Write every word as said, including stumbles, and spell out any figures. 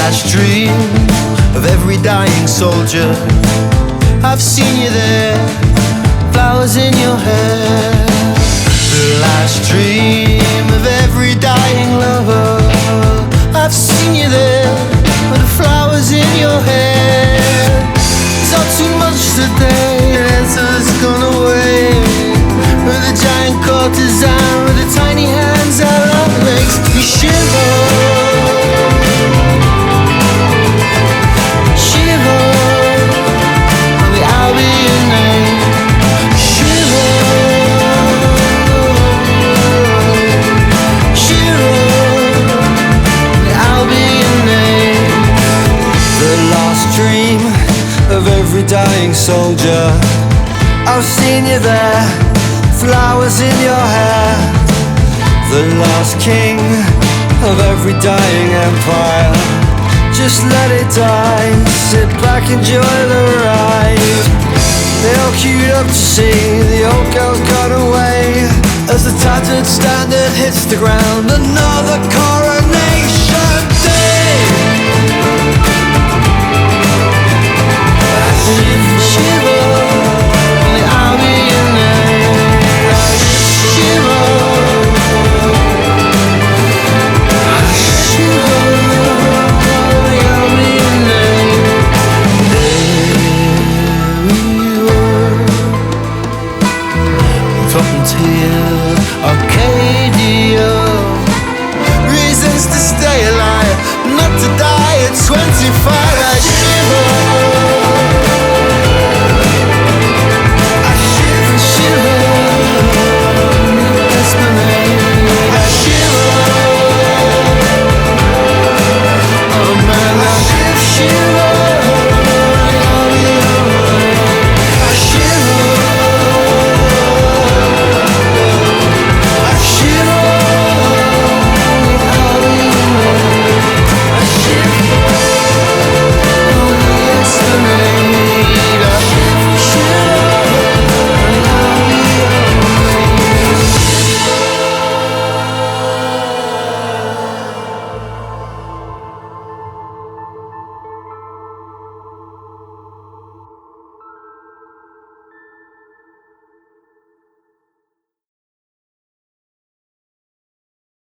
last dream of every dying soldier. I've seen you there, flowers in your hair. The last dream of every dying lover. I've seen you there, with the flowers in your hair. It's all too much today, the answer's gone away. With a giant courtesan, with the tiny hands that love makes me shiver. Shiver, only I'll be your name. Shiver, shiver, only I'll be your name. The last dream of every dying soldier. I've seen you there, flowers in your hair. The last king of every dying empire. Just let it die, sit back, enjoy the ride. They all queued up to see the old girl's gone away. As the tattered standard hits the ground, another chorus